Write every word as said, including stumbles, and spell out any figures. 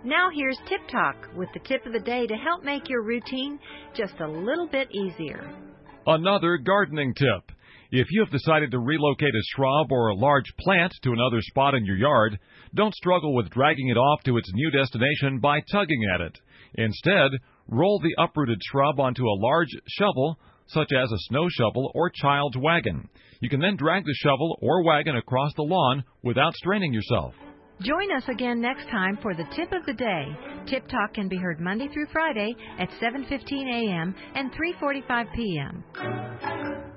Now here's Tip Talk with the tip of the day to help make your routine just a little bit easier. Another gardening tip. If you have decided to relocate a shrub or a large plant to another spot in your yard, don't struggle with dragging it off to its new destination by tugging at it. Instead, roll the uprooted shrub onto a large shovel, such as a snow shovel or child's wagon. You can then drag the shovel or wagon across the lawn without straining yourself. Join us again next time for the Tip of the Day. Tip Talk can be heard Monday through Friday at seven fifteen a.m. and three forty-five p.m.